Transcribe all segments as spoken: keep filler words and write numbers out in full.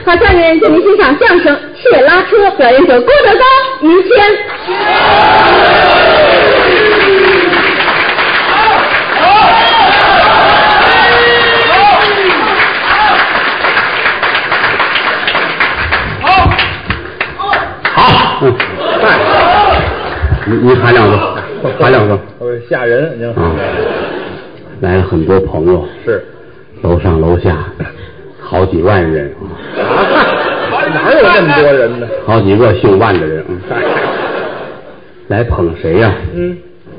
好，下面请您欣赏相声《切拉车》，表演者郭德纲、于谦。 好，嗯，哎，你你喊两个，喊两个， 呃，吓人，您啊，来了很多朋友， 是， 楼上楼下好几万人啊，哪有那么多人呢？ 好几个姓万的人，嗯，来捧谁呀？ 嗯，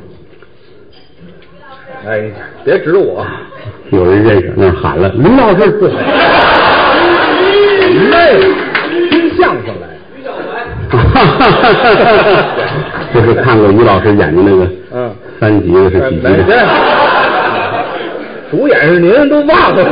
哎，别指我， 有人认识，那喊了，林老师，对， 妹，听相声来。 这是看过于老师演的那个， 嗯， 三集的是几集的？ 主演是您，都忘了，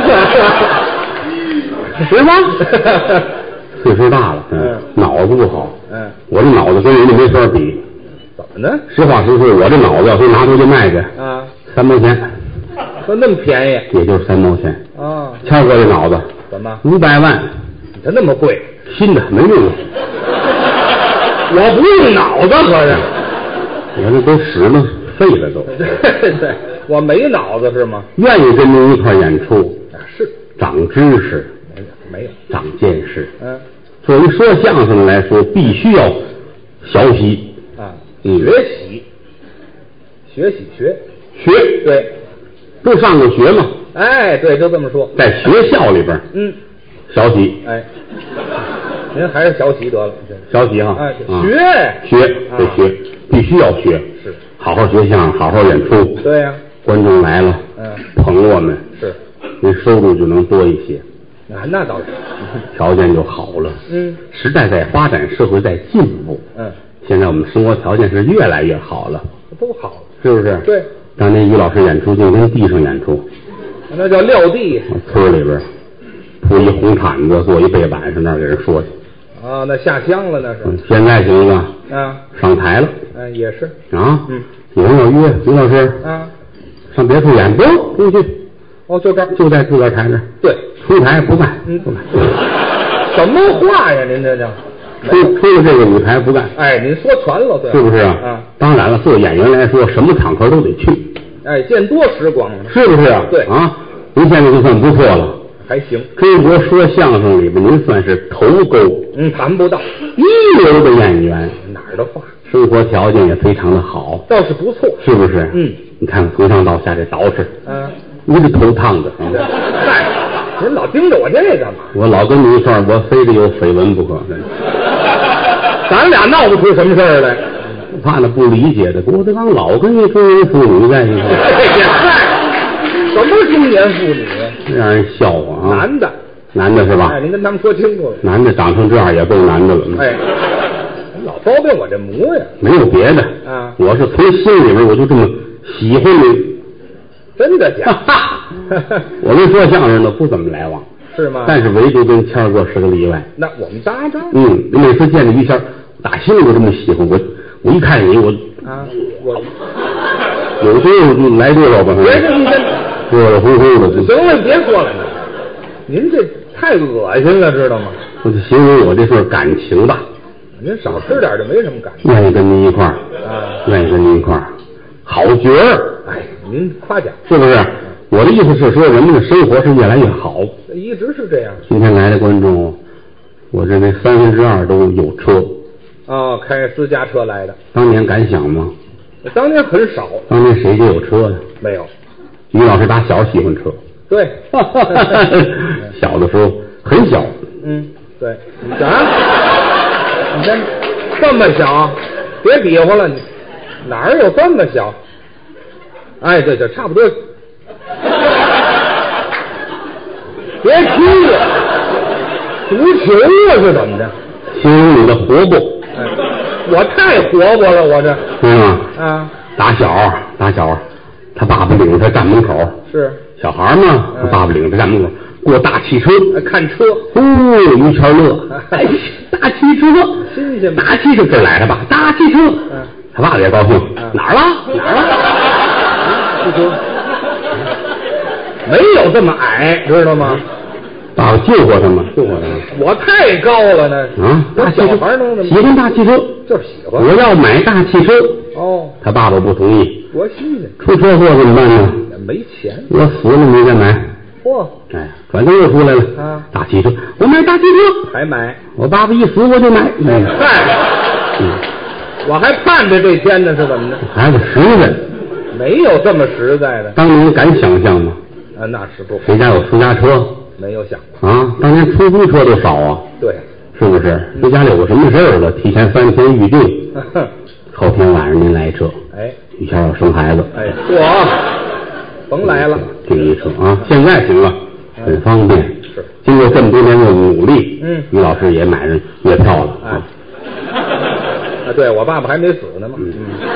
是吗？岁数大了，嗯，脑子不好， 嗯， 我这脑子跟人家没法比。 怎么呢？ 实话实说，我这脑子要说拿出去卖去， 啊， 三毛钱， 说那么便宜， 也就是三毛钱。 啊， 谦哥这脑子怎么五百万？ 它那么贵？ 新的没用的。 我不用脑子，合着我这都使了废了都。 对对，我没脑子是吗？ 愿意跟您一块演出， 是长知识， 没有长见识。 嗯， 作为说相声来说，必须要学习啊， 嗯、 学习，学习学学， 对， 都上过学嘛。 哎，对，就这么说， 在学校里边， 嗯， 学习， 哎，您还是学习得了， 学习哈， 哎， 啊、 学学得学，必须要学， 是， 好好学相声，好好演出。 对呀、啊， 观众来了， 嗯， 捧我们， 是， 您收入就能多一些。 啊，那倒是， 条件就好了。 嗯， 时代在发展，社会在进步。 嗯， 现在我们生活条件是越来越好了， 都好了， 是不是？ 对。 当年于老师演出就跟地上演出， 那叫撂地。 村里边铺一红毯子，做一背板，上那儿给人说去。 啊，那下乡了那是。 嗯、现在行了， 啊， 上台了。 嗯、啊，也是。 啊， 嗯， 有人要约于老师啊， 上别处演，不不去。 哦，就这儿， 就在自个儿台这儿。 对， 出台不干， 嗯， 不干。 什么话呀？您这叫出出了这个舞台不干。 哎，您说全了，对， 是不是啊？ 啊， 当然了，做演员来说，什么场合都得去。 哎，见多识广了， 是不是啊？ 对啊，您现在就算不错了， 还行。 中国说相声里边，您算是头钩， 嗯，谈不到一流的演员， 哪儿的话， 生活条件也非常的好， 倒是不错， 是不是？ 嗯， 你看从上到下这捯饬， 嗯， 一个头烫的。 嗨，您老盯着我这干嘛？ 我老跟你一块儿，我非得有绯闻不可。 咱俩闹不出什么事儿来。 怕那不理解的，郭德纲老跟一中年妇女在一块儿。 嗨，什么中年妇女？ 让人笑话啊！ 男的， 男的是吧？ 哎，您跟他们说清楚了。 男的长成这样也够难的了。 哎，你老包庇我这模样。 没有别的啊， 我是从心里边我就这么喜欢你。 真的假的？我跟说相声的不怎么来往， 是吗？ 但是唯独跟谦儿哥是个例外。 那我们搭档。 嗯，每次见着于谦儿，打心里就这么喜欢我。我一看你，我啊，我有多少就来多少吧。 别这么热热乎乎的。 行了，别说了，您这太恶心了，知道吗？ 我就形容我这份感情吧。 您少吃点就没什么感觉。 愿意跟您一块儿， 啊， 愿意跟您一块儿，好角儿。 哎，您夸奖是不是？我的意思是说，人们的生活是越来越好。 一直是这样。 今天来的观众，我认为三分之二都有车。 哦，开私家车来的。 当年敢想吗？ 当年很少。 当年谁家有车呀？ 没有。 于老师打小喜欢车。 对。 小的时候很小。 嗯，对。啊？你看这么小，别比划了，你哪儿有这么小？哎，对对，差不多。别踢了，足球啊是怎么着？ 形容你的活泼。 哎，我太活泼了，我这。 是吗？ 啊。 打小打小，他爸爸领他站门口。 是。 小孩嘛，他爸爸领他站门口，过大汽车， 看车。 哦，于谦乐，哎，大汽车， 新鲜。 大汽车这来了吧？大汽车。 嗯。 他爸爸也高兴。哪儿了？哪儿了？ 汽车。没有这么矮，知道吗？ 爸爸救活他吗？救活他吗？ 我太高了呢。 啊， 我小大汽车孩能怎么喜欢大汽车， 就是喜欢。 我要买大汽车。 哦， 他爸爸不同意。 多新鲜！ 出车祸怎么办呢？ 没钱。 我死了你再买。 嚯！ 哎，转头又出来了。 啊， 大汽车，我买大汽车。 还买？ 我爸爸一死我就买。哎， 嗨， 嗯， 我还盼着这天呢，是怎么着？ 孩子实在。 没有这么实在的。 当年敢想象吗？ 啊，那是不。 谁家有私家车？ 没有想过。 啊，当年出租车都少啊。 对。 是不是？您家里有个什么事儿了？提前三天预定，后天晚上您来车。 哎， 于谦要生孩子。 哎，我甭来了， 订一车啊！现在行了，很方便。 是。 经过这么多年的努力， 嗯， 于老师也买上月票了。 哎，啊，对我爸爸还没死呢嘛。嗯。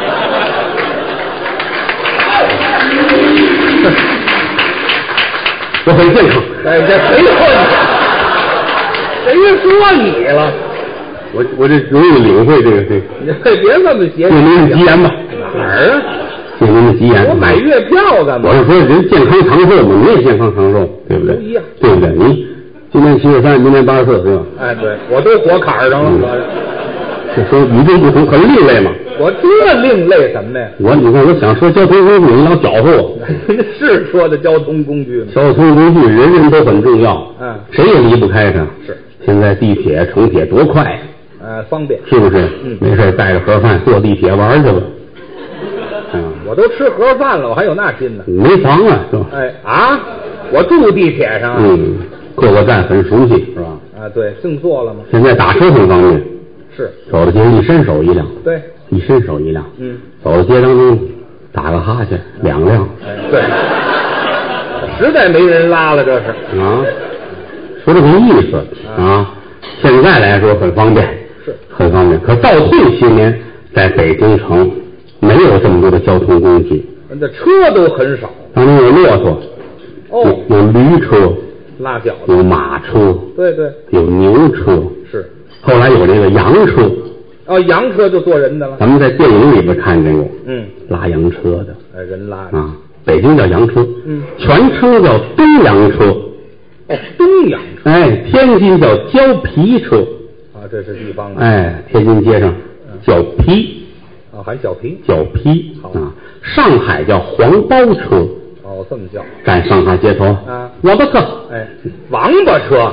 我很健康。 哎，这谁说你？谁说你了？ 我我这容易领会这个这个。 你别这么邪。 借您的吉言吧。 哪儿啊？ 借您的吉言。 我买月票干嘛？ 我是说人健康长寿嘛，你也健康长寿，对不对？ 都一样， 对不对？你今年七十三，明年八十四，对吧？ 哎，对，我都活坎儿上了。 这说与众不同，很另类嘛。 我这另类什么呀？ 我你看，我想说交通工具，你老搅和我。 是说的交通工具吗？ 交通工具人人都很重要， 嗯， 谁也离不开它。 是。 现在地铁、城铁多快， 呃，方便， 是不是？ 嗯， 没事带着盒饭坐地铁玩去了。嗯， 我都吃盒饭了，我还有那劲呢。 没房啊，是吧？ 哎啊，我住地铁上。 嗯，各个站很熟悉，是吧？ 啊，对，净坐了吗？ 现在打车很方便。 是。 走到街上一伸手一辆。 对。 一伸手一辆。 嗯。 走到街当中打个哈欠，两辆。 哎，对。实在没人拉了，这是。 啊。说这个意思啊，现在来说很方便， 是很方便。可倒退些年，在北京城没有这么多的交通工具， 那车都很少。 当年有骆驼， 哦， 有有驴车， 拉脚的， 有马车， 对对， 有牛车， 是。 后来有这个洋车， 哦，洋车就坐人的了。 咱们在电影里边看见过， 嗯， 拉洋车的， 哎，人拉的啊，北京叫洋车， 嗯， 全称叫东洋车。 哦，东洋车。 哎，天津叫胶皮车。 啊，这是地方的。 哎，天津街上叫皮。 啊，还小皮。 叫皮。 好啊，上海叫黄包车。 哦，这么叫。 站上海街头。 啊， 王八车。 哎，王八车。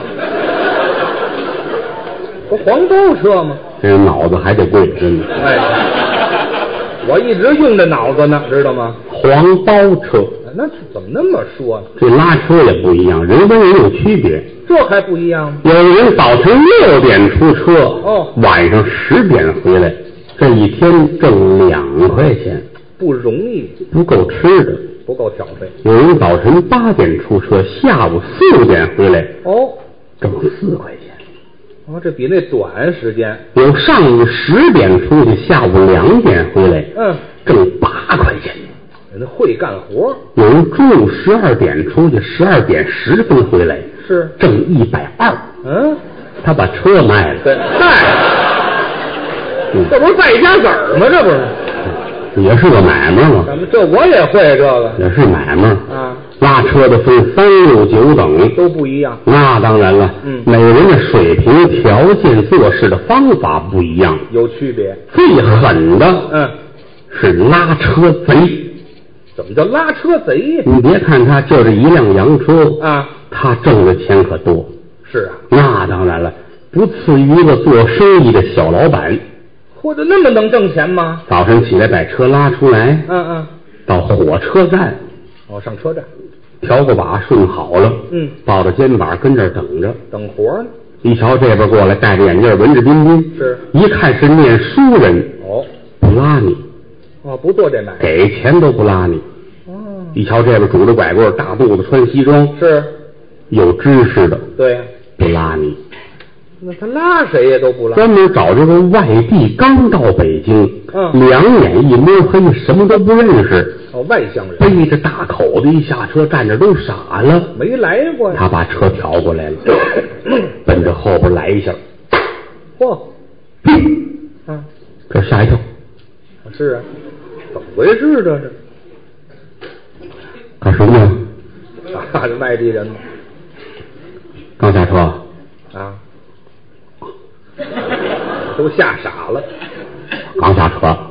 不黄包车吗？ 这个脑子还得贵，真的。 哎，我一直用着脑子呢，知道吗？ 黄包车。 那怎么那么说呢？ 这拉车也不一样，人跟人有区别。 这还不一样吗？ 有人早晨六点出车， 哦， 晚上十点回来，这一天挣两块钱， 不容易， 不够吃的， 不够挑费。 有人早晨八点出车，下午四点回来， 哦， 挣四块钱。 哦，这比那短时间。 有上午十点出去，下午两点回来， 嗯， 挣八块钱。 人会干活。 有人中午十二点出去，十二点十分回来， 是挣一百二。 嗯， 他把车卖了。 对，嗨， 嗯， 这不是败家子儿吗？这不是， 也是个买卖嘛。 咱们这我也会这个。 也是买卖啊， 拉车的分三六九等， 都不一样。 那当然了， 嗯， 每个人的水平、条件、做事的方法不一样， 有区别。 最狠的， 嗯， 是拉车贼。 怎么叫拉车贼呀？ 你别看他就这一辆洋车啊， 他挣的钱可多。 是啊， 那当然了，不次于一个做生意的小老板。 或者那么能挣钱吗？ 早晨起来把车拉出来， 嗯嗯， 到火车站， 哦，上车站， 调个把顺好了， 嗯， 抱着肩膀跟这儿等着， 等活呢。 一瞧这边过来，戴着眼镜，文质彬彬， 是， 一看是念书人， 哦， 不拉你， 哦，不做这买卖， 给钱都不拉你。 哦， 一瞧这边拄着拐棍，大肚子，穿西装， 是有知识的， 对， 不拉你。 那他拉谁也都不拉， 专门找这个外地刚到北京， 嗯， 两眼一摸黑，什么都不认识， 哦，外乡人， 背着大口子一下车，站着都傻了， 没来过呀。 他把车调过来了，奔着后边来一下， 嚯， 啊，这吓一跳， 是啊，怎么回事这是？ 干什么呢？ 啊，这外地人嘛， 刚下车啊，都吓傻了。 刚下车啊，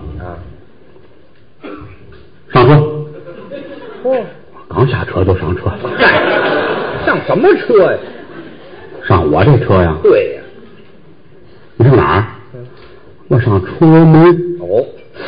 上车。 哦， 刚下车就上车。 嗨，上什么车呀？ 上我这车呀。 对呀。 你上哪儿？ 嗯， 我上崇文门。 哦，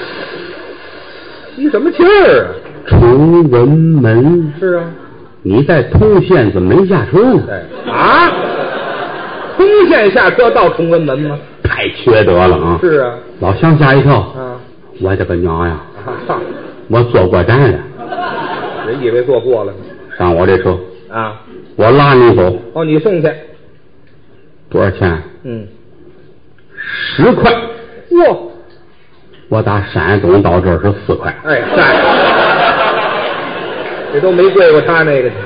吸什么气儿啊？ 崇文门。 是啊。 你在通县怎么没下车呢？ 对啊，通县下车到崇文门吗？ 太缺德了啊！ 是啊。 老乡吓一跳。 啊， 我的个娘呀！ 啊， 我坐过站了。 人以为坐过了呢。 上我这车啊， 我拉你走。 哦，你送去。 多少钱？ 嗯， 十块。 哇， 我打山东到这儿是四块。 哎嗨，这都没贵过他那个。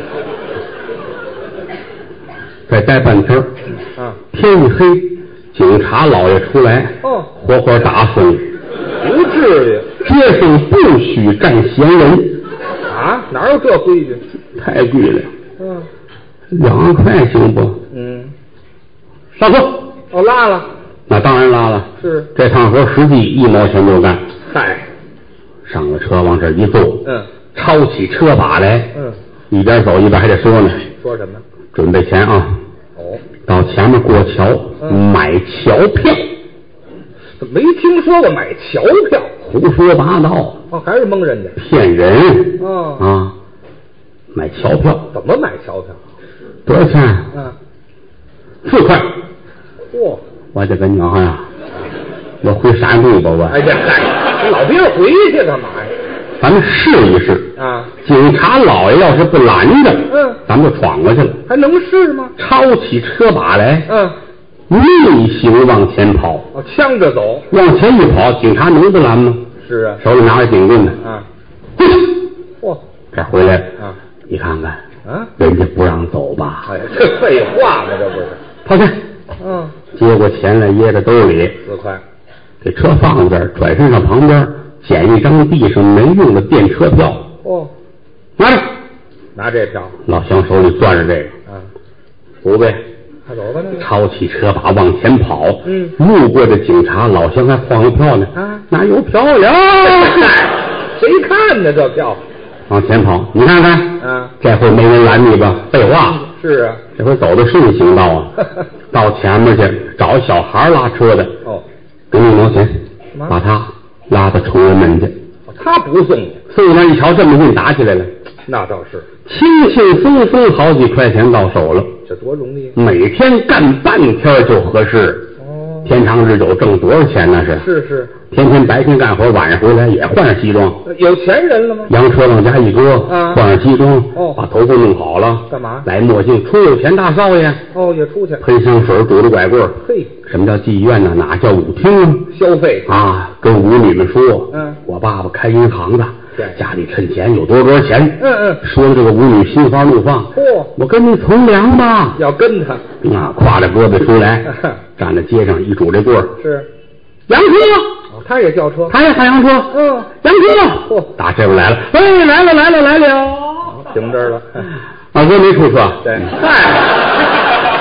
再待半天啊， 天一黑，警察老爷出来， 哦， 活活打死你。 不至于。 街上不许站闲人。 啊，哪有这规矩？ 太贵了。 嗯， 两块行不？ 嗯， 上车。 哦，拉了。 那当然拉了。 是。 这趟活实际一毛钱都干。 嗨， 上了车往这一坐。 嗯， 抄起车把来。 嗯， 一边走一边还得说呢。 说什么？ 准备钱啊。 哦， 到前面过桥， 嗯， 买桥票。 没听说过买桥票。 胡说八道。 哦，还是蒙人家。 骗人。 哦， 啊，买桥票。 怎么买桥票？ 多少钱？ 嗯， 四块。 嚯， 我这个娘呀，我回山东吧我。 哎呀嗨，你老别回去干嘛呀？ 咱们试一试啊！ 警察老爷要是不拦着， 嗯， 咱们就闯过去了。 还能试吗？ 抄起车把来， 嗯， 逆行往前跑。 哦，呛着走。 往前一跑，警察能不拦吗？ 是啊。 手里拿着警棍呢。 啊。 过去。 嚯！ 这回来了。 啊！ 你看看。 啊！ 人家不让走吧？ 哎，这废话吗？这不是。 掏钱。 嗯。 接过钱来，掖在兜里。 四块。 给车放这儿，转身上旁边，捡一张地上没用的电车票。 哦。 拿着。 拿这票。 老乡手里攥着这个。 啊。 走呗。 他走吧，那抄起车把往前跑。 嗯。 路过这警察，老乡还晃悠票呢。 啊。 哪有票了？ 谁看呢？这票。 往前跑，你看看。 啊。 这回没人拦你吧？废话。 是啊。 这回走的顺行道啊。到前面去找小孩拉车的。 哦。 给你一毛钱，把他拉到崇文门去。 哦，他不送你。 送那一瞧，这么近打起来了。 那倒是。 轻轻松松好几块钱到手了。 这多容易。 每天干半天就合适。 哦。 天长日久挣多少钱那是？ 是是。 天天白天干活，晚上回来也换上西装。 有钱人了吗？ 洋车往家一搁， 啊， 换上西装， 哦， 把头发弄好了， 干嘛？ 来墨镜，出有钱大少爷。 哦，也出去。 喷香水，拄着拐棍。 嘿， 什么叫妓院呢？哪叫舞厅啊？ 消费啊，跟舞女们说， 嗯， 我爸爸开银行的， 对， 家里趁钱有多多少钱。 嗯嗯， 说的这个舞女心花怒放。 嚯， 我跟你从良吧。 要跟他啊，挎着胳膊出来，站在街上一拄这棍儿。 是。 洋车。 哦，他也叫车。 他也喊洋车。 嗯， 洋车。嚯，打这边来了。哎，来了来了来了。 停这儿了。 二哥没出车。 对。嗨。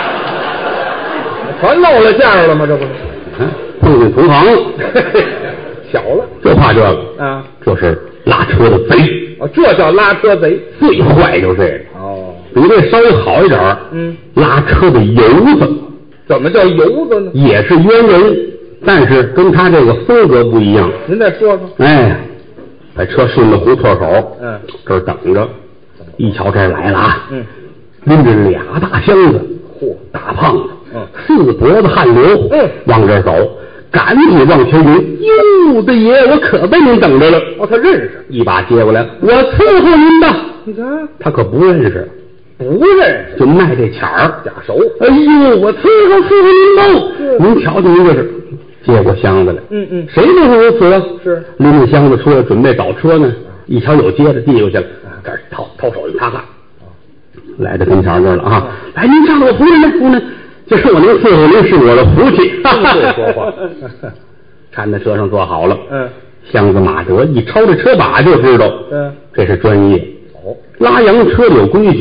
全露了相了吗？这不是。 嗯，碰见同行。 小了。 就怕这个。 啊。 这是拉车的贼。 哦，这叫拉车贼。 最坏就是这个。 哦。 比这稍微好一点。 嗯。 拉车的游子。 怎么叫游子呢？ 也是冤人，但是跟他这个风格不一样。 您再说说。 哎，把车顺着胡同口， 嗯， 这儿等着。一瞧这儿来了啊， 嗯， 拎着俩大箱子， 嚯， 大胖子， 嗯， 四脖子汗流， 嗯， 往这儿走，赶紧往前迎。哟，大爷，我可被您等着了。 哦，他认识， 一把接过来，我伺候您吧。 你看， 他可不认识。 不认识， 就卖这钱儿， 假熟。 哎呦，我伺候伺候您喽！您瞧瞧您这是，接过箱子来。 嗯嗯， 谁都是如此啊。 是， 拎着箱子出来准备找车呢，一瞧有接着递过去了，这儿掏掏手里擦擦，来到跟前这儿了啊！来，您上我夫人呢，夫人，这是我您伺候您是我的福气。 真会说话。 搀在车上坐好了。 嗯， 箱子马哲一抄这车把就知道， 嗯， 这是专业。 哦， 拉洋车有规矩。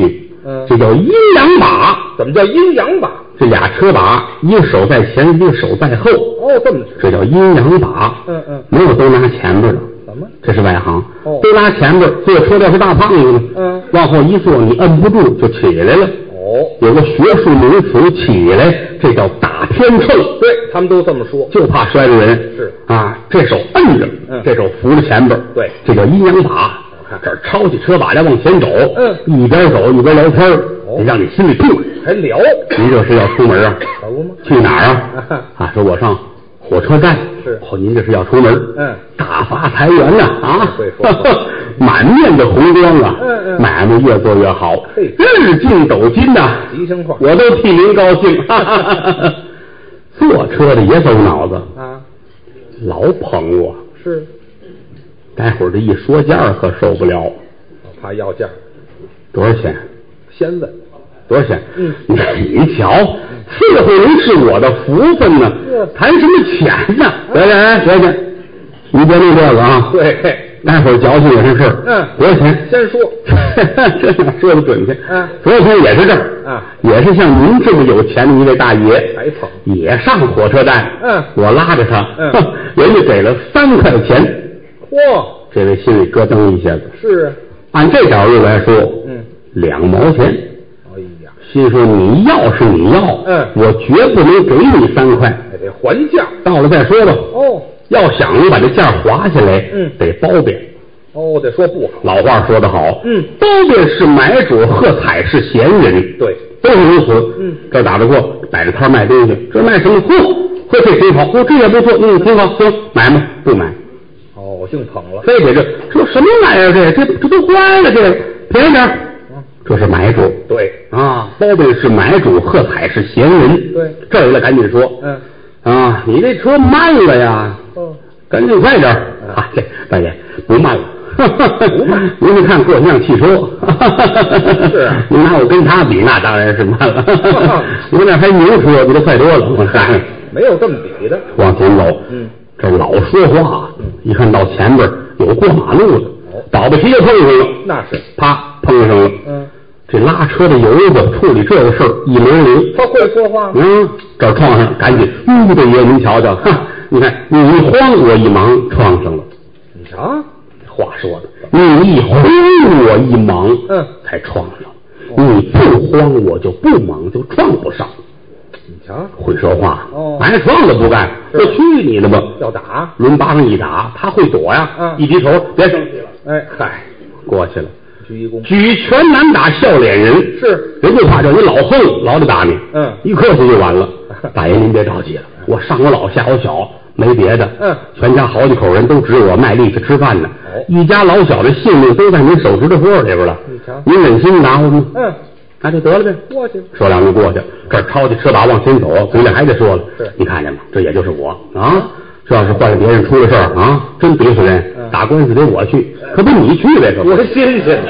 嗯， 这叫阴阳把。 怎么叫阴阳把？ 这俩车把，一个手在前，一个手在后。 哦，这么指， 这叫阴阳把。 嗯嗯， 没有都拿前边的。 怎么？ 这是外行。 哦， 都拿前边，坐车要是大胖子呢， 嗯， 往后一坐，你摁不住就起来了。 哦， 有个学术名词，起来，这叫打天秤。 对他们都这么说， 就怕摔着人。 是啊，这手摁着， 嗯， 这手扶着前边。 对， 这叫阴阳把。这儿抄起车把来往前走， 嗯， 一边走一边聊天， 哦， 让你心里痛快。 还聊？ 您这是要出门啊？ 可不吗？ 去哪儿啊？啊，说我上火车站。 是。 哦，您这是要出门？ 嗯。 大发财源呐！啊， 会说话， 满面的红光啊！ 嗯嗯。 买卖越做越好， 嘿， 日进斗金呐！ 吉祥话， 我都替您高兴。哈哈哈哈坐车的也走脑子啊， 老捧我。 是。 待会儿这一说价可受不了， 怕要价。 多少钱？ 先问多少钱？ 嗯， 你瞧，伺候您是我的福分呢，谈什么钱呢？来来来，多少钱？你别弄这个啊！ 对， 待会儿矫情也是事儿。 嗯， 多少钱？ 先说， 这哪说的准去？ 嗯， 多少钱也是这儿啊， 也是像您这么有钱的一位大爷， 还捧， 也上火车站。 嗯， 我拉着他， 嗯， 人家给了三块钱。 嚯， 这位心里咯噔一下子。 是啊， 按这角度来说， 嗯， 两毛钱。 哎呀， 心说你要是你要， 嗯， 我绝不能给你三块， 得还价。 到了再说吧。 哦， 要想把这价划下来， 嗯， 得包贬。 哦，得说不好。 老话说得好， 嗯， 包贬是买主，喝彩是闲人。 对， 都是如此。 嗯， 这打得过，摆着摊卖东西，这卖什么？嚯，嚯，这挺好，嚯，这也不错，嗯，挺好，行，买吗？不买。 哦，我净捧了。 非得这这什么玩意儿？这这这都坏了，这个便宜点。嗯，这是买主。 对啊，包贬是买主，喝彩是闲人。 对， 这儿来赶紧说。 嗯，啊， 你这车慢了呀。哦，赶紧快点。啊，这大爷不慢了。不慢，您是看过像汽车。 是啊， 您拿我跟他比，那当然是慢了。我那还牛车，比他快多了。我看没有这么比的。 往前走。 嗯。 这老说话，嗯，一看到前边有过马路的， 哦， 倒不齐就碰上了， 那是， 啪碰上了， 嗯， 这拉车的油子处理这个事儿一门灵， 他会说话吗？ 嗯，这儿撞上，赶紧，嗯，这爷您瞧瞧，哈，你看你一慌我一忙撞上了， 你瞧， 话说的，你一慌我一忙， 嗯， 才撞上，你不慌我就不忙，就撞不上。 你瞧， 会说话哦， 挨撞了不干，我去你的吧！ 要打， 抡巴掌一打，他会躲呀。 嗯， 一低头，别生气了。 哎， 嗨，过去了。 鞠一躬， 举拳难打笑脸人， 是人就怕这你老横，老得打你。 嗯， 一客气就完了。大爷您别着急了，我上我老下我小，没别的。 嗯， 全家好几口人都指我卖力气吃饭呢。 哦， 一家老小的性命都在您手指头缝里边了。 你瞧， 您忍心打我吗？ 嗯。 那就得了呗， 过去说两句过去，这儿抄起车把往前走，嘴里还得说了， 是你看见吗？这也就是我啊！这要是换了别人出了事儿啊，真怼死人， 嗯， 打官司得我去，可不你去呗，可不我新鲜。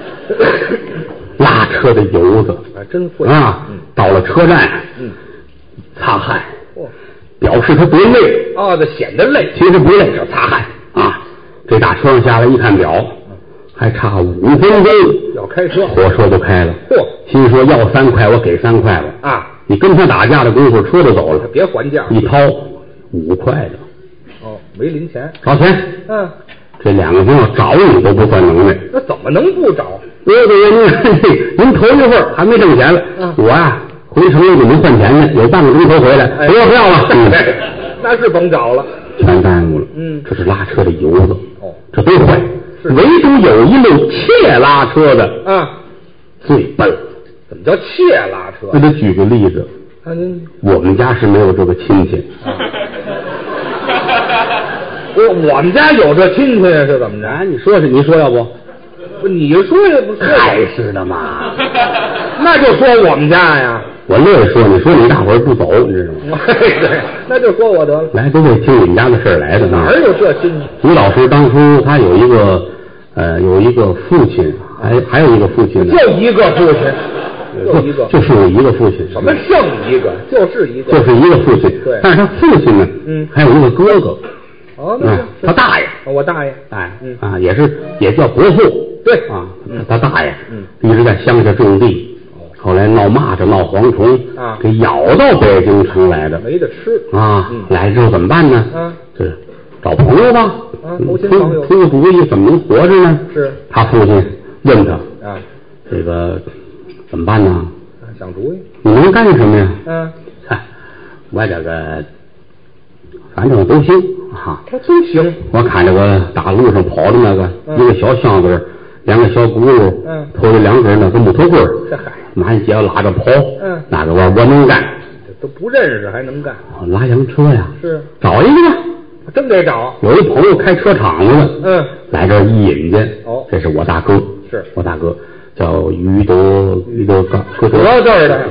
拉车的油子还真会啊！ 嗯， 到了车站， 嗯， 擦汗， 嚯， 表示他多累哦，这显得累， 其实不累，这擦汗啊！这打车上下来一看表，还差五分钟要开车， 火车就开了。 嚯， 心说要三块，我给三块了啊！ 你跟他打架的功夫，车就走了， 别还价， 一掏五块的。 哦，没零钱， 找钱。 嗯， 这两个朋友找你都不算能耐， 那怎么能不找？ 我给您，您头一会儿还没挣钱了， 嗯， 我呀、啊、回城里给您换钱去，有半个钟头回来， 哎、 不要不要了，嗯， 那是甭找了， 全耽误了。 嗯， 这是拉车的油子， 哦， 这都坏，唯独有一路窃拉车的， 啊， 最笨。 怎么叫窃拉车？ 那得举个例子， 啊，您我们家是没有这个亲戚。 啊我我们家有这亲戚是怎么着？ 哎，你说是你说要不？ 不，你说也不是， 还是的嘛。 那就说我们家呀。 我乐意说，你说你大伙儿不走，你知道吗？ 对，那就说我得了。 来，都为听你们家的事儿来的呢。 哪有这亲戚？ 于老师当初他有一个呃有一个父亲，还还有一个父亲呢。 就一个父亲，就一个， 就是有一个父亲。 什么剩一个？就是一个， 就是一个父亲。 对， 但是他父亲呢， 嗯， 还有一个哥哥。 哦，那是他大爷， 我大爷， 哎， 嗯啊，也是也叫伯父， 对啊，他大爷， 嗯， 一直在乡下种地， 后来闹蚂蚱、闹蝗虫啊， 给咬到北京城来的， 没得吃啊。 嗯、 来之后怎么办呢？ 啊， 这找朋友吧， 啊，投亲朋友， 出个主意怎么能活着呢？ 是他父亲问他啊， 这个怎么办呢？ 啊，想主意， 你能干什么呀？ 嗯， 嗨，我这个反正都行啊， 他都行。 我看这个大路上跑的那个， 嗯、 一个小箱子，两个小轱辘， 嗯， 头着两根那个木头棍儿， 这嗨， 满街拉着跑， 嗯， 那个我我能干， 这都不认识还能干， 拉洋车呀， 是找一个吧， 真得找。 有一朋友开车厂子的， 嗯， 来这儿一引去， 哦， 这是我大哥， 是我大哥叫于德于德刚， 德字儿的。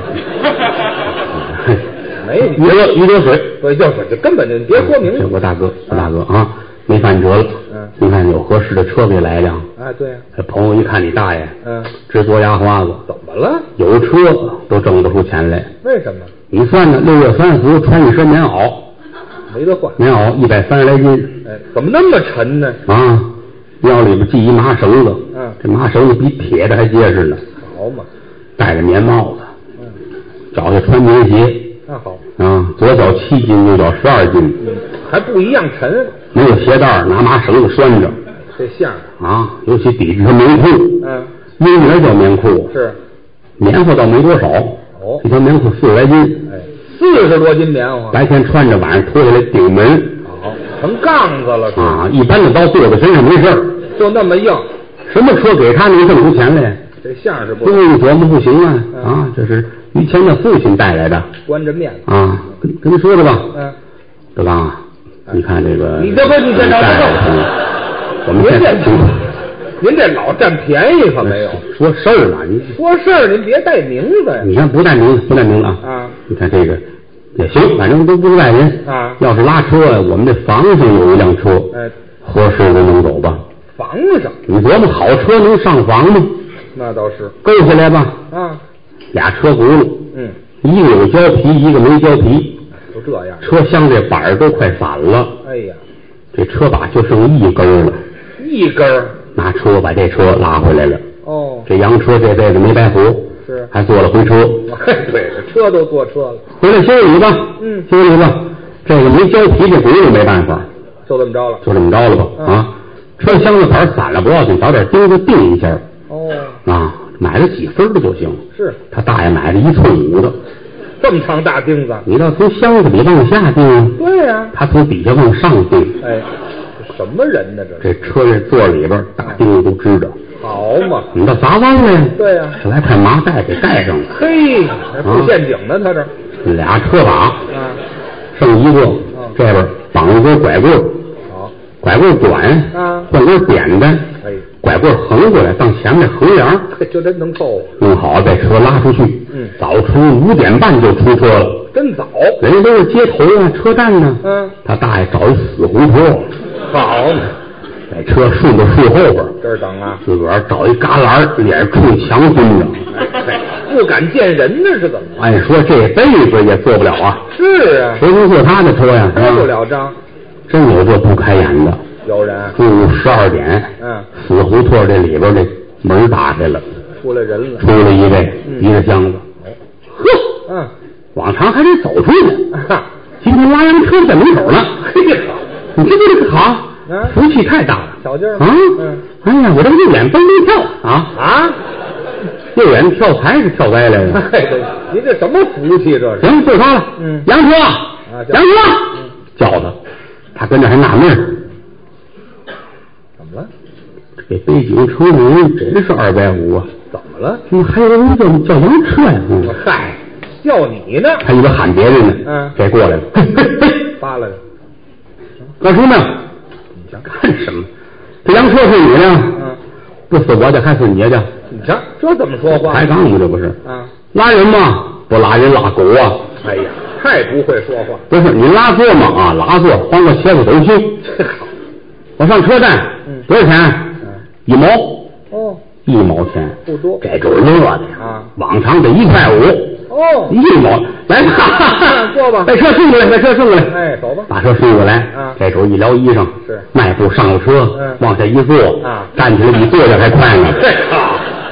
没于德于德水， 对，就是这根本就别说明。 这我大哥，我大哥啊，没饭辙了。 嗯， 你看有合适的车给来一辆。 啊，对呀。 这朋友一看你大爷， 嗯， 直嘬牙花子。 怎么了？ 有车都挣不出钱来。 为什么？ 你算呢？六月三伏穿一身棉袄， 没得换。 棉袄一百三十来斤。 哎，怎么那么沉呢？ 啊，腰里边系一麻绳子。 嗯， 这麻绳子比铁的还结实呢。 好嘛。 戴着棉帽子。 嗯。 脚下穿棉鞋。 那好。 啊，左脚七斤，右脚十二斤。 嗯，还不一样沉。 没有鞋带，拿麻绳子拴着。 这像啊，尤其底这条棉裤。 嗯。 英名叫棉裤。 是。 棉花倒没多少。 哦。 这条棉裤四十来斤。 哎，四十多斤棉花。 白天穿着，晚上脱下来顶门。 好，成杠子了。 啊，一般的刀剁在身上没事儿。 就那么硬。 什么车给他能挣出钱来？ 这相是不。 最后一琢磨不行啊、 嗯、 啊！这是于谦的父亲带来的。 关着面子啊，跟跟你说的吧。 嗯。 德刚啊，嗯、你看这个。 你这不你这老我们现在您这老占便宜可没有？ 说事儿嘛，你说事儿您别带名字呀。 你看不带名字，不带名字啊。 啊。 你看这个也行，反正都不是外人啊。 要是拉车，我们这房上有一辆车， 哎， 合适的能走吧？ 房上。 你琢磨好车能上房吗？ 那倒是。 够下来吧？ 啊。 俩车轱辘。 嗯。 一个有胶皮，一个没胶皮。 就这样。 车厢这板儿都快反了。 哎呀。这车把就剩一根了。 一根儿。 拿车把这车拉回来了。 哦。 这洋车这辈子没白活。 是。 还坐了回车。 哎，对，这车都坐车了。 回来修理吧。 嗯。 修理吧。这个没胶皮，这轱辘没办法。 就这么着了。 就这么着了吧。嗯、啊。车厢子板散了不要紧，找点钉子钉一下。 哦。 啊，买了几分的就行。 是。 他大爷买了一寸五的。 这么长大钉子。 你要从箱子里往下钉。 对呀、啊。 他从底下往上钉。 哎，什么人呢这？ 这车这座里边大钉子都支着。 好嘛。 你倒砸弯了呀？ 对呀、啊。 这来块麻袋给带上了。 嘿，还布陷阱呢，他这。 俩车把。 啊。 剩一个， 嗯、 这边绑一根拐棍。 好。 拐棍短。 啊。 换根扁担。 哎。 拐棍横过来当前面横梁。 就真能凑合。 弄好了，把车拉出去。 嗯。 早晨五点半就出车了。 真早。 人家都是街头啊，车站呢。 嗯。 他大爷找一死胡同。 好。 在车顺着树后边。 这儿等啊。 自个儿找一旮旯，脸冲墙蹲着。 哎，不敢见人呢，是怎么？ 按说这辈子也做不了啊。 是啊。 谁能坐他的车呀？ 开不了张。 真有这不开眼的。 有人。 中午十二点。 嗯。 死胡同这里边这门打开了。 出来人了。 出来一位，提着箱子。呵。 嗯。 往常还得走出去。 啊。 今天拉洋车在门口呢。 嘿好。 你这这个好。啊。福气太大了。 小劲儿啊。嗯。哎呀，我这个右眼蹦蹦跳啊啊！ 右眼跳财是跳歪来的。 哎，对，您这什么福气这是？ 行，就他了。 嗯。 洋车。 啊， 洋车。嗯。叫他，他跟着还纳闷儿。 怎么了？ 这北京城的人真是二百五啊！ 怎么了？ 嗯，还有人叫叫洋车呀。嗯。 嗨，叫你呢。 还以为喊别人呢。 嗯。 该过来了。嘿嘿嘿。 发了。 干什么？ 你想干什么？这洋车是你的。 嗯。 不是我的还是你的？ 你瞧，这怎么说话？ 抬杠吗？这不是？ 啊。 拉人吗？不拉人拉狗啊！ 哎呀，太不会说话。 不是你拉座吗？啊，拉座换个鞋子都行。我上车站。 嗯。 多少钱？ 嗯。 一毛。 哦。 一毛钱。 不多。 这就是乐的啊！ 往常得一块五。 哦。 一毛。来吧， 坐吧。 把车顺过来，把车顺过来。 哎，走吧。 把车顺过来。 啊。 这主一撩衣裳。 是。 迈步上了车。 嗯。 往下一坐。 啊。 站起来比坐下还快呢。 好。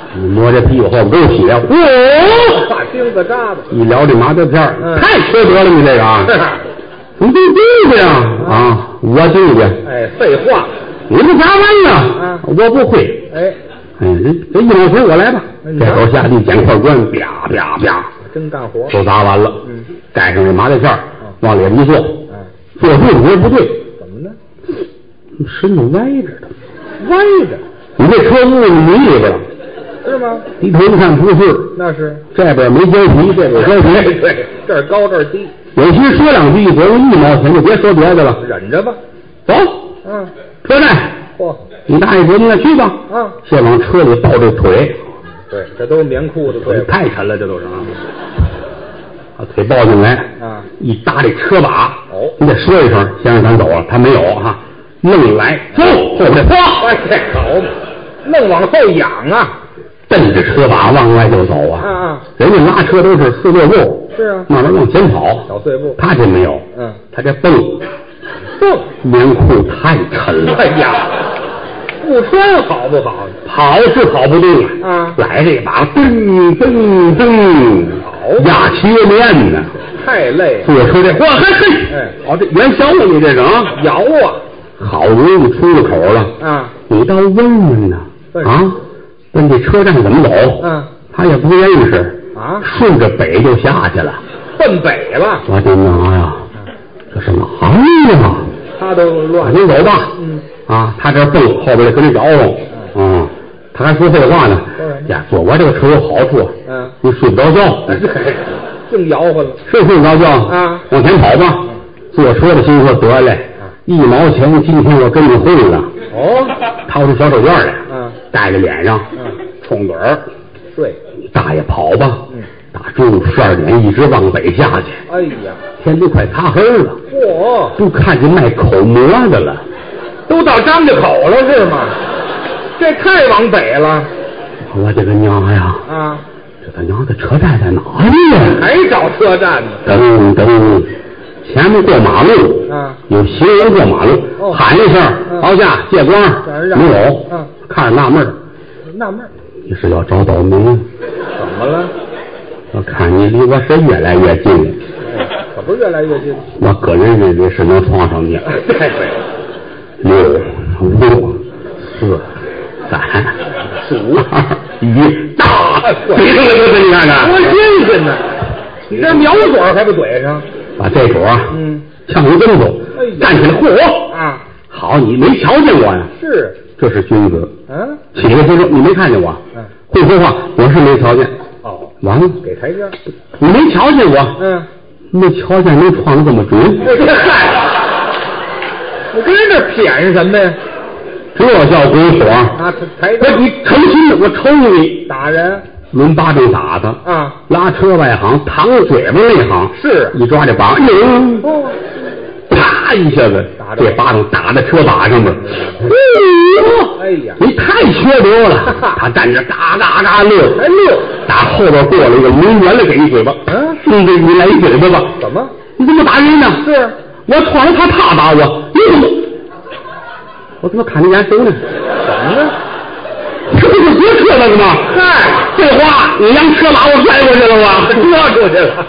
你摸这屁股后边都血，嚯！ 把钉子扎的， 一聊这麻醉片儿， 嗯太缺德了，你这个啊！你这丢的呀啊！我丢的。 哎，废话， 你不咋玩呢？ 嗯我不会。 哎， 哎，这这一毛钱我来吧。 嗯这手下地捡块砖，啪啪啪， 真干活。 都砸完了。 嗯， 盖上这麻醉片儿嗯往里边一坐， 嗯， 坐住你也不对， 怎么呢？ 身子歪着的。 歪着， 你这车轱辘泥里边了， 是吗？ 低头一看不是， 那是。 这边没胶皮，这边胶皮。 对，这儿高这儿低， 有些说两句，得一毛钱就别说别的了。 忍着吧。 走， 嗯， 车站， 嚯， 你大爷说你那去吧。 啊， 先往车里抱这腿， 对，这都是棉裤子腿。 太沉了，这都是啊。把腿抱进来， 啊， 一搭这车把， 哦你得说一声，先让咱走了。他没有哈，愣来，走，后边哗， 哎，这好嘛，愣往后仰啊。 蹬着车把往外就走啊。 啊啊， 人家拉车都是四六步， 是啊， 慢慢往前跑， 小碎步。 他这没有， 嗯， 他这蹦蹦， 棉裤太沉了。 哎呀，不穿好不好？ 跑是跑不动啊！ 啊来这把噔噔噔，压切面呢， 太累了。 坐车这，嚯嘿嘿， 哎， 好这元宵了，你这是啊？ 摇啊好容易出了口了， 啊， 你倒问问呢问啊？问这车站怎么走？ 嗯， 他也不认识啊， 顺着北就下去了。 奔北了。 我的妈呀，这是哪儿呀？ 他都乱。 你走吧。 嗯， 啊，他这蹦后边跟着摇晃，嗯，他还说废话呢。呀，坐我这个车有好处， 嗯， 你睡不着觉， 净摇晃了。 是睡不着觉啊， 往前跑吧。坐车的心说得嘞，一毛钱，今天我跟你混了。 哦， 掏出小手绢来， 嗯， 戴在脸上， 嗯， 冲嘴儿， 睡。 大爷跑吧。 嗯， 打中午十二点一直往北下去， 哎呀， 天都快擦黑了， 嚯， 都看见卖口馍的了。 都到张家口了是吗？这太往北了我的个娘呀！ 啊！ 这他娘的车站在哪里呀？ 还找车站呢？ 噔噔，前面过马路， 啊， 有行人过马路， 哦喊一声嗯劳驾借光， 让没有， 嗯， 看着纳闷儿， 纳闷儿， 你是要找倒霉？ 怎么了？ 我看你离我是越来越近了， 哎，可不是越来越近。 我个人认为是能撞上你。 对对， 六五四三数二一，打！怼上了就是你看看， 多新鲜呢！你这瞄准还不怼上？ 把这主啊， 嗯， 呛一跟头， 哎呀站起来，嚯！ 啊， 好，你没瞧见我呀？ 是， 这是君子。 嗯， 起来就说你没看见我， 嗯， 会说话，我是没瞧见。 哦， 完了， 给台阶儿。 你没瞧见我， 嗯， 没瞧见能撞得这么准， 这嗨，你跟人这谝什么呀？ 这叫鬼火啊，台阶我儿你诚心的，我抽你！ 打人抡巴掌打他， 啊？ 拉车外行，淌嘴巴那行， 是一抓这把，哎呦， 哦， 啪一下子打着这巴掌打在车把上面， 哎呀你太缺德了！他站着嘎嘎嘎乐， 还乐？ 打后边过来一个抡圆了给一嘴巴， 嗯， 兄弟，你来一嘴巴吧？ 怎么？ 你怎么打人呢？ 是我闯了他，他打我，你怎么？我怎么看你眼熟呢？ 怎么了？ 这不是别车了吗？ 嗨， 废话，你让车把我拽过去了吧？ 遮出去了。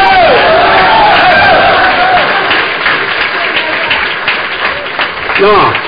啊，